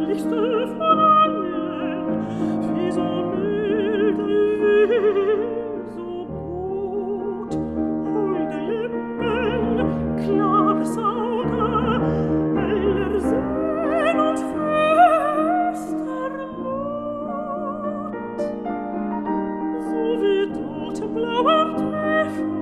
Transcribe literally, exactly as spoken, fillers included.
herrlichste von allen, wie so milde, wie so gut, holde Lippen, klares Auge, heller Sinn und fester Mut, so wie dort im blauen Teich